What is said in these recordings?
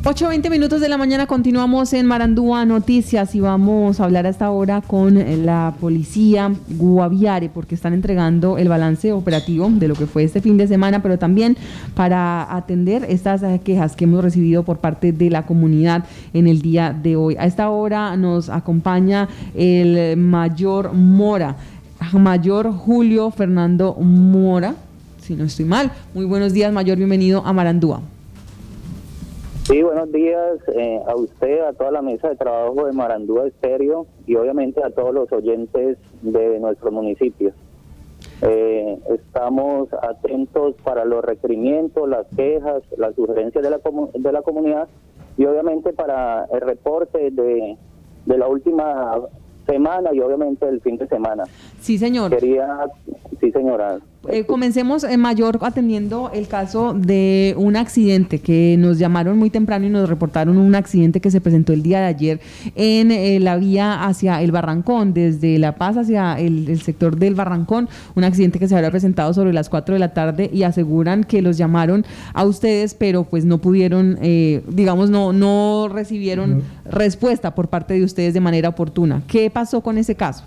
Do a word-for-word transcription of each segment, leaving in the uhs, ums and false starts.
ocho veinte minutos de la mañana, continuamos en Marandúa Noticias y vamos a hablar hasta ahora con la policía Guaviare porque están entregando el balance operativo de lo que fue este fin de semana, pero también para atender estas quejas que hemos recibido por parte de la comunidad en el día de hoy. A esta hora nos acompaña el mayor Mora, mayor Julio Fernando Mora, si no estoy mal. Muy buenos días, mayor, bienvenido a Marandúa. Sí, buenos días eh, a usted, a toda la mesa de trabajo de Marandúa Estéreo y obviamente a todos los oyentes de nuestro municipio. Eh, estamos atentos para los requerimientos, las quejas, las sugerencias de la, de la comunidad y obviamente para el reporte de, de la última semana y obviamente el fin de semana. Sí, señor. Quería, sí, señora. Eh, comencemos, en mayor, atendiendo el caso de un accidente que nos llamaron muy temprano y nos reportaron un accidente que se presentó el día de ayer en eh, la vía hacia el Barrancón, desde La Paz hacia el, el sector del Barrancón, un accidente que se había presentado sobre las cuatro de la tarde y aseguran que los llamaron a ustedes, pero pues no pudieron, eh, digamos, no, no recibieron uh-huh. respuesta por parte de ustedes de manera oportuna. ¿Qué pasó con ese caso?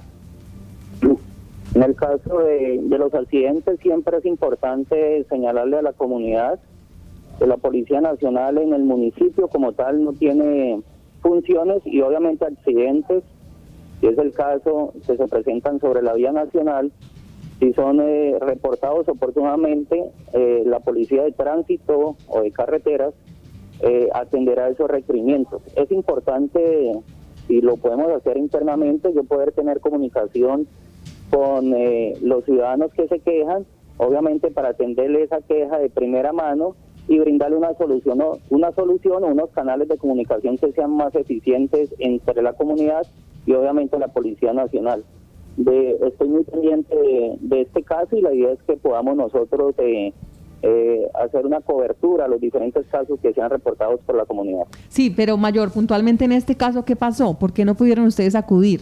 En el caso de, de los accidentes siempre es importante señalarle a la comunidad que la Policía Nacional en el municipio como tal no tiene funciones y obviamente accidentes, si es el caso que se presentan sobre la vía nacional, si son eh, reportados oportunamente, eh, la Policía de Tránsito o de Carreteras eh, atenderá esos requerimientos. Es importante, y lo podemos hacer internamente, yo poder tener comunicación con eh, los ciudadanos que se quejan, obviamente para atenderle esa queja de primera mano y brindarle una solución o una solución o unos canales de comunicación que sean más eficientes entre la comunidad y obviamente la Policía Nacional. De, estoy muy pendiente de, de este caso y la idea es que podamos nosotros eh, eh, hacer una cobertura a los diferentes casos que sean reportados por la comunidad. Sí, pero mayor, puntualmente en este caso, ¿qué pasó? ¿Por qué no pudieron ustedes acudir?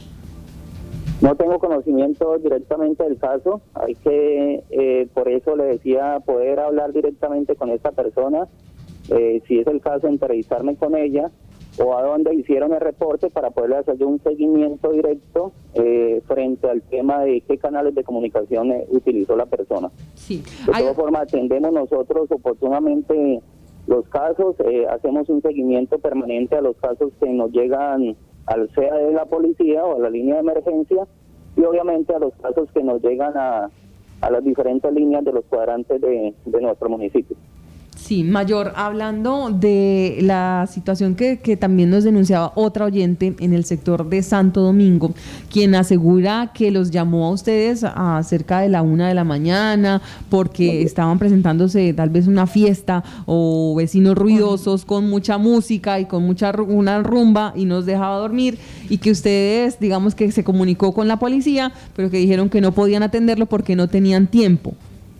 No tengo conocimiento directamente del caso, hay que, eh, por eso le decía, poder hablar directamente con esta persona, eh, si es el caso, entrevistarme con ella, o a dónde hicieron el reporte para poderle hacer yo un seguimiento directo eh, frente al tema de qué canales de comunicación eh, utilizó la persona. Sí. De Hay... todas formas, atendemos nosotros oportunamente los casos, eh, hacemos un seguimiento permanente a los casos que nos llegan al C E A de la policía o a la línea de emergencia y obviamente a los casos que nos llegan a, a las diferentes líneas de los cuadrantes de, de nuestro municipio. Sí, mayor, hablando de la situación que, que también nos denunciaba otra oyente en el sector de Santo Domingo, quien asegura que los llamó a ustedes a cerca de la una de la mañana porque estaban presentándose tal vez una fiesta o vecinos ruidosos con mucha música y con mucha una rumba y nos dejaba dormir y que ustedes, digamos que se comunicó con la policía, pero que dijeron que no podían atenderlo porque no tenían tiempo.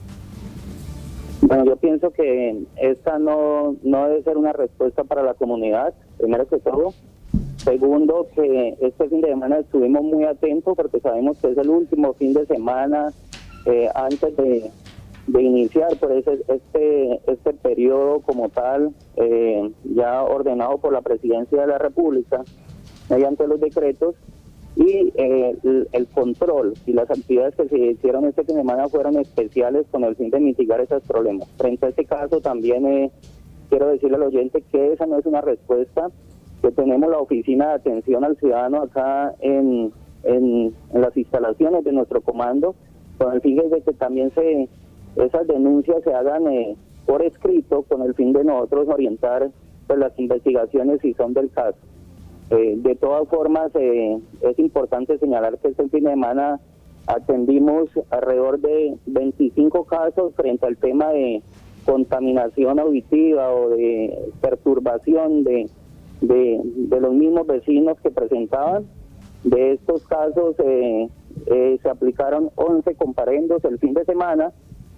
Bueno, yo pienso que esta no, no debe ser una respuesta para la comunidad, primero que todo. Segundo, que este fin de semana estuvimos muy atentos porque sabemos que es el último fin de semana eh, antes de, de iniciar por ese, este, este periodo como tal, eh, ya ordenado por la Presidencia de la República mediante los decretos. Y eh, el, el control y las actividades que se hicieron este fin de semana fueron especiales con el fin de mitigar esos problemas. Frente a este caso también eh, quiero decirle al oyente que esa no es una respuesta, que tenemos la oficina de atención al ciudadano acá en, en, en las instalaciones de nuestro comando, con el fin de que también se esas denuncias se hagan eh, por escrito, con el fin de nosotros orientar pues, las investigaciones si son del caso. Eh, de todas formas, eh, es importante señalar que este fin de semana atendimos alrededor de veinticinco casos frente al tema de contaminación auditiva o de perturbación de, de, de los mismos vecinos que presentaban. De estos casos eh, eh, se aplicaron once comparendos el fin de semana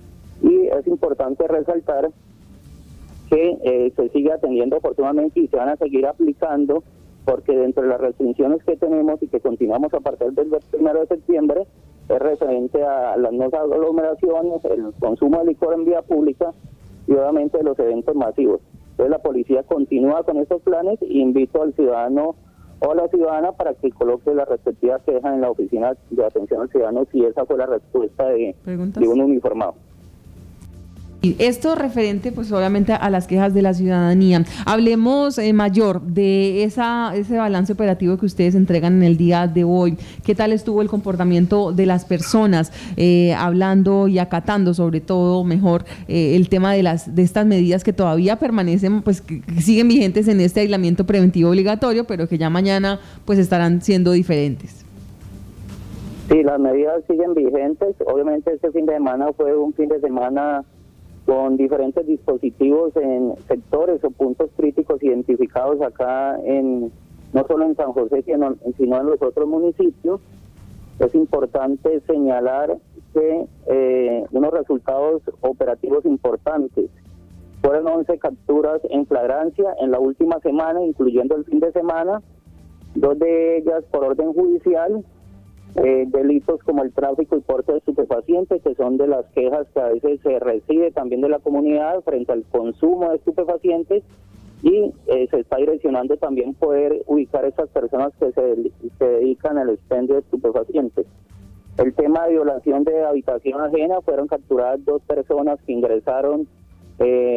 y es importante resaltar que eh, se sigue atendiendo oportunamente y se van a seguir aplicando porque dentro de las restricciones que tenemos y que continuamos a partir del primero de septiembre es referente a las no aglomeraciones, el consumo de licor en vía pública y obviamente los eventos masivos. Entonces la policía continúa con estos planes e invito al ciudadano o a la ciudadana para que coloque la respectiva queja en la oficina de atención al ciudadano si esa fue la respuesta de, de un uniformado. Y esto referente, pues obviamente a las quejas de la ciudadanía. Hablemos, eh, Mayor, de esa ese balance operativo que ustedes entregan en el día de hoy. ¿Qué tal estuvo el comportamiento de las personas, eh, hablando y acatando, sobre todo, mejor, eh, el tema de las de estas medidas que todavía permanecen, pues que, que siguen vigentes en este aislamiento preventivo obligatorio, pero que ya mañana pues estarán siendo diferentes? Sí, las medidas siguen vigentes. Obviamente este fin de semana fue un fin de semana con diferentes dispositivos en sectores o puntos críticos identificados acá, en no solo en San José, sino, sino en los otros municipios. Es importante señalar que eh, unos resultados operativos importantes. Fueron once capturas en flagrancia en la última semana, incluyendo el fin de semana, dos de ellas por orden judicial. Eh, delitos como el tráfico y porte de estupefacientes, que son de las quejas que a veces se recibe también de la comunidad frente al consumo de estupefacientes, y eh, se está direccionando también poder ubicar a estas personas que se, se dedican al expendio de estupefacientes. El tema de violación de habitación ajena, fueron capturadas dos personas que ingresaron eh,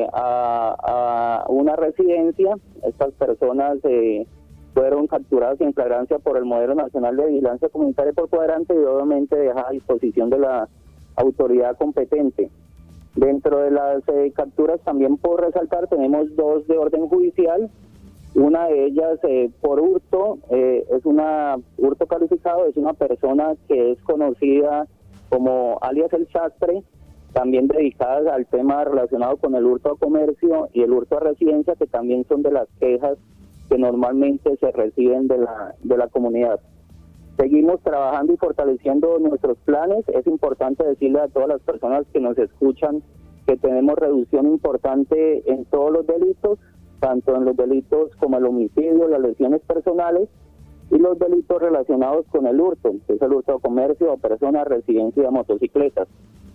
a, a una residencia. Estas personas eh, fueron capturadas en flagrancia por el Modelo Nacional de Vigilancia Comunitaria por cuadrante y obviamente deja a disposición de la autoridad competente. Dentro de las eh, capturas, también por resaltar, tenemos dos de orden judicial. Una de ellas eh, por hurto, eh, es una hurto calificado, es una persona que es conocida como alias El Sastre, también dedicada al tema relacionado con el hurto a comercio y el hurto a residencia, que también son de las quejas que normalmente se reciben de la de la comunidad. Seguimos trabajando y fortaleciendo nuestros planes. Es importante decirle a todas las personas que nos escuchan que tenemos reducción importante en todos los delitos, tanto en los delitos como el homicidio, las lesiones personales y los delitos relacionados con el hurto, que es el hurto a comercio, a personas, residencia y a motocicletas.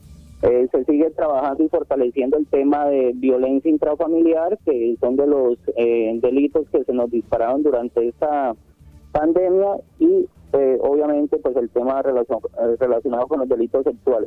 Eh, se sigue trabajando y fortaleciendo el tema de violencia intrafamiliar, que son de los eh, delitos que se nos dispararon durante esta pandemia, y eh, obviamente pues el tema relacion, eh, relacionado con los delitos sexuales.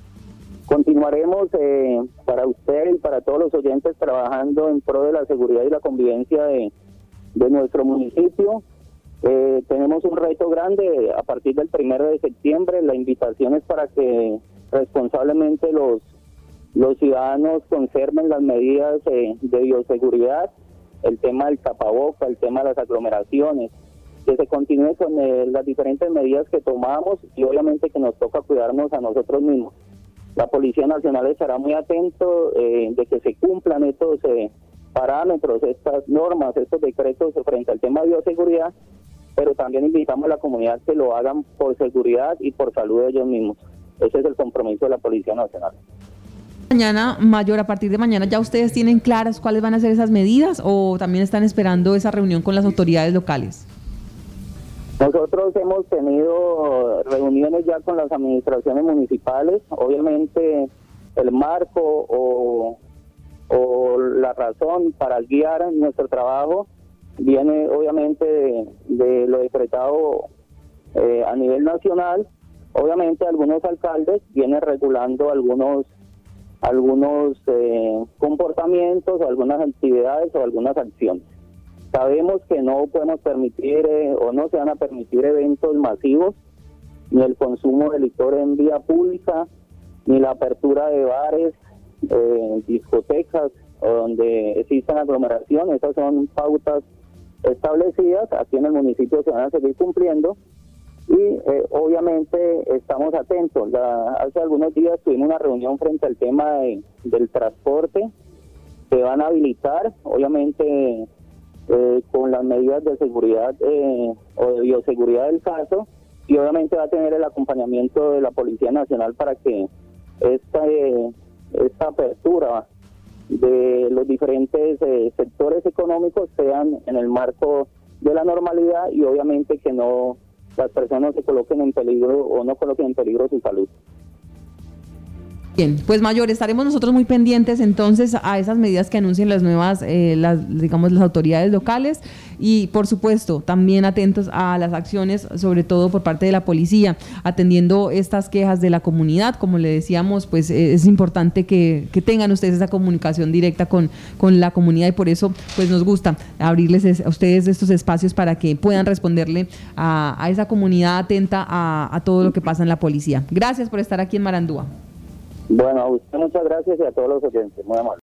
Continuaremos eh, para usted y para todos los oyentes trabajando en pro de la seguridad y la convivencia de, de nuestro municipio. Eh, tenemos un reto grande a partir del primero de septiembre. La invitación es para que responsablemente los los ciudadanos conserven las medidas eh, de bioseguridad, el tema del tapaboca, el tema de las aglomeraciones, que se continúe con eh, las diferentes medidas que tomamos y obviamente que nos toca cuidarnos a nosotros mismos. La Policía Nacional estará muy atento eh, de que se cumplan estos eh, parámetros, estas normas, estos decretos frente al tema de bioseguridad, pero también invitamos a la comunidad que lo hagan por seguridad y por salud de ellos mismos. Ese es el compromiso de la Policía Nacional. Mañana, Mayor, a partir de mañana, ¿ya ustedes tienen claras cuáles van a ser esas medidas o también están esperando esa reunión con las autoridades locales? Nosotros hemos tenido reuniones ya con las administraciones municipales. Obviamente el marco o, o la razón para guiar nuestro trabajo viene obviamente de, de lo decretado eh, a nivel nacional. Obviamente algunos alcaldes vienen regulando algunos algunos eh, comportamientos, o algunas actividades o algunas acciones. Sabemos que no podemos permitir eh, o no se van a permitir eventos masivos, ni el consumo de licor en vía pública, ni la apertura de bares, eh, discotecas, o donde existan aglomeraciones. Esas son pautas establecidas. Aquí en el municipio se van a seguir cumpliendo. Y eh, obviamente estamos atentos. La, hace algunos días tuvimos una reunión frente al tema de, del transporte. Se van a habilitar, obviamente, eh, con las medidas de seguridad eh, o de bioseguridad del caso, y obviamente va a tener el acompañamiento de la Policía Nacional para que esta, eh, esta apertura de los diferentes eh, sectores económicos sean en el marco de la normalidad y obviamente que no las personas se coloquen en peligro o no coloquen en peligro su salud. Bien, pues Mayor, estaremos nosotros muy pendientes entonces a esas medidas que anuncien las nuevas, eh, las, digamos, las autoridades locales y por supuesto también atentos a las acciones, sobre todo por parte de la policía, atendiendo estas quejas de la comunidad. Como le decíamos, pues eh, es importante que, que tengan ustedes esa comunicación directa con, con la comunidad y por eso pues nos gusta abrirles a ustedes estos espacios para que puedan responderle a, a esa comunidad atenta a, a todo lo que pasa en la policía. Gracias por estar aquí en Marandúa. Bueno, a usted muchas gracias y a todos los oyentes, muy amables.